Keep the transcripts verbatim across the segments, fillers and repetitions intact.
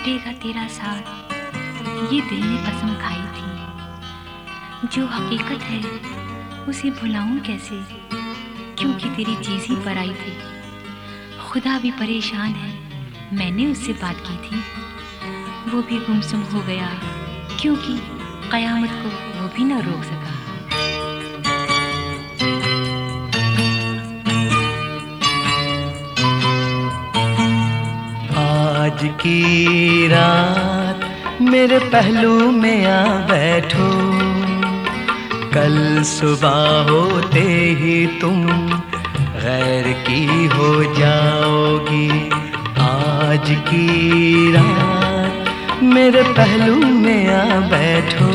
छूटेगा तेरा साथ, ये दिल ने कसम खाई थी। जो हकीकत है उसे भुलाऊं कैसे, क्योंकि तेरी चीज़ ही पर आई थी। खुदा भी परेशान है, मैंने उससे बात की थी, वो भी गुमसुम हो गया, क्योंकि क़यामत को वो भी न रोक सका। आज की रात मेरे पहलू में आ बैठो, कल सुबह होते ही तुम गैर की हो जाओगी। आज की रात मेरे पहलू में आ बैठो,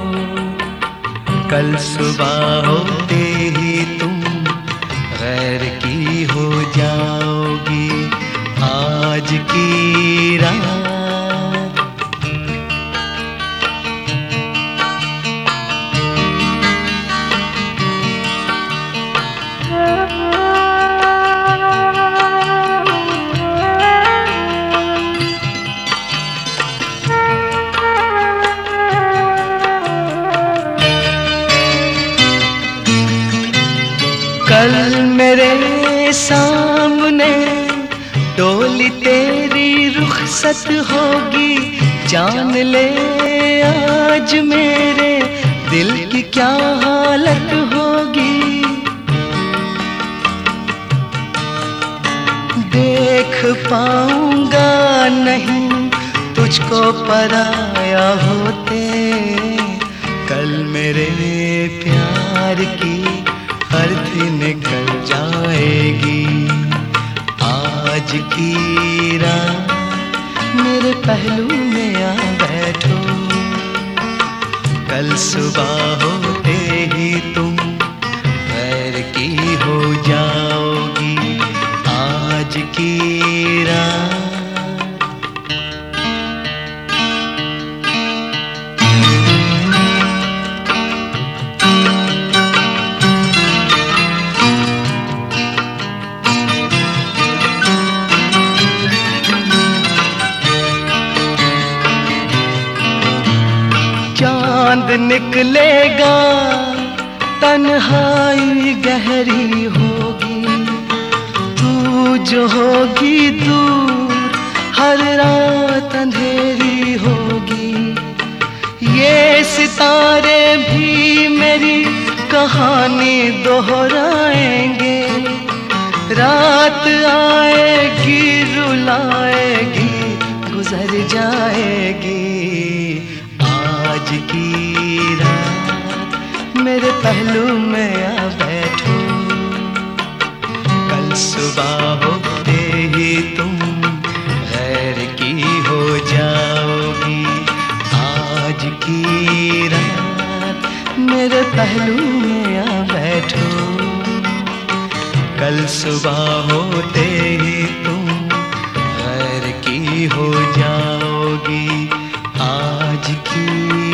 कल सुबह होते ही तुम गैर की हो जाओगी। आज की रात कल मेरे सामने डोली तेरी रुखसत होगी, जान ले आज मेरे दिल की क्या हालत होगी। देख पाऊंगा नहीं तुझको पराया होते, कल मेरे प्यार की अर्थी निकल जाएगी। आज की रात मेरे पहलू में आ बैठो, कल सुबह होते ही तुम गैर की हो जाओगी। आज की रात चांद निकलेगा, तन्हाई गहरी होगी, तू जो होगी दूर हर रात अंधेरी होगी। ये सितारे भी मेरी कहानी दोहराएंगे, रात आएगी रुलाएगी गुजर जाएगी। आज की रात मेरे पहलू में आ बैठो, कल सुबह होते ही तुम गैर की हो जाओगी। आज की रात मेरे पहलू में आ बैठो, कल सुबह होते ही तुम गैर की हो जाओगी। आज की